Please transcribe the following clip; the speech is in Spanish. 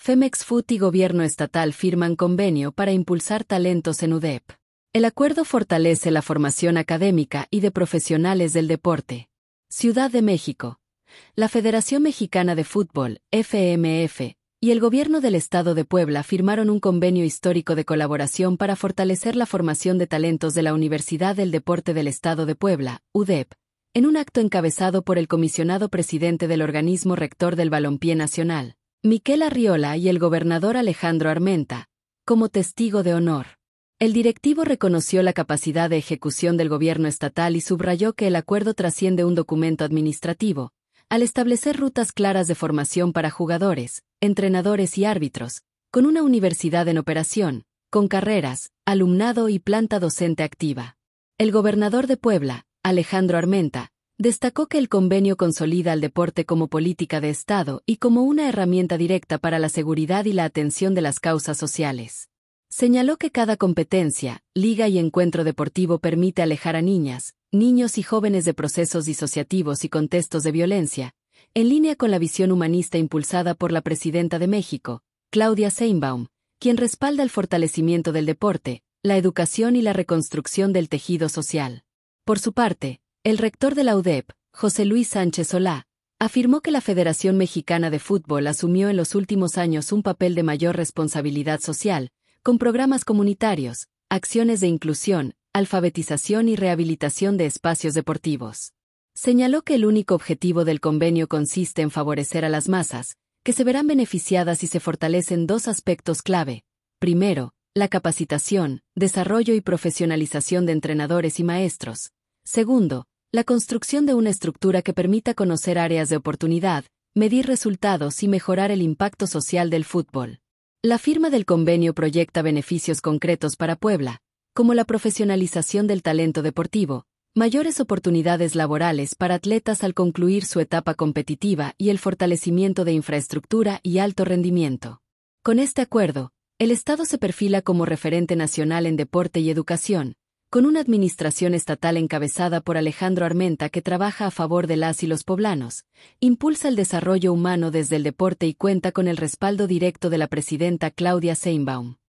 Femex Food y Gobierno Estatal firman convenio para impulsar talentos en UDEP. El acuerdo fortalece la formación académica y de profesionales del deporte. Ciudad de México. La Federación Mexicana de Fútbol, FMF, y el Gobierno del Estado de Puebla firmaron un convenio histórico de colaboración para fortalecer la formación de talentos de la Universidad del Deporte del Estado de Puebla, UDEP, en un acto encabezado por el comisionado presidente del organismo rector del Balompié Nacional, Miquel Arriola, y el gobernador Alejandro Armenta, como testigo de honor. El directivo reconoció la capacidad de ejecución del gobierno estatal y subrayó que el acuerdo trasciende un documento administrativo, al establecer rutas claras de formación para jugadores, entrenadores y árbitros, con una universidad en operación, con carreras, alumnado y planta docente activa. El gobernador de Puebla, Alejandro Armenta, destacó que el convenio consolida al deporte como política de Estado y como una herramienta directa para la seguridad y la atención de las causas sociales. Señaló que cada competencia, liga y encuentro deportivo permite alejar a niñas, niños y jóvenes de procesos disociativos y contextos de violencia, en línea con la visión humanista impulsada por la presidenta de México, Claudia Sheinbaum, quien respalda el fortalecimiento del deporte, la educación y la reconstrucción del tejido social. Por su parte, el rector de la UDEP, José Luis Sánchez Solá, afirmó que la Federación Mexicana de Fútbol asumió en los últimos años un papel de mayor responsabilidad social, con programas comunitarios, acciones de inclusión, alfabetización y rehabilitación de espacios deportivos. Señaló que el único objetivo del convenio consiste en favorecer a las masas, que se verán beneficiadas si se fortalecen dos aspectos clave. Primero, la capacitación, desarrollo y profesionalización de entrenadores y maestros. Segundo, la construcción de una estructura que permita conocer áreas de oportunidad, medir resultados y mejorar el impacto social del fútbol. La firma del convenio proyecta beneficios concretos para Puebla, como la profesionalización del talento deportivo, mayores oportunidades laborales para atletas al concluir su etapa competitiva y el fortalecimiento de infraestructura y alto rendimiento. Con este acuerdo, el Estado se perfila como referente nacional en deporte y educación, con una administración estatal encabezada por Alejandro Armenta que trabaja a favor de las y los poblanos, impulsa el desarrollo humano desde el deporte y cuenta con el respaldo directo de la presidenta Claudia Sheinbaum.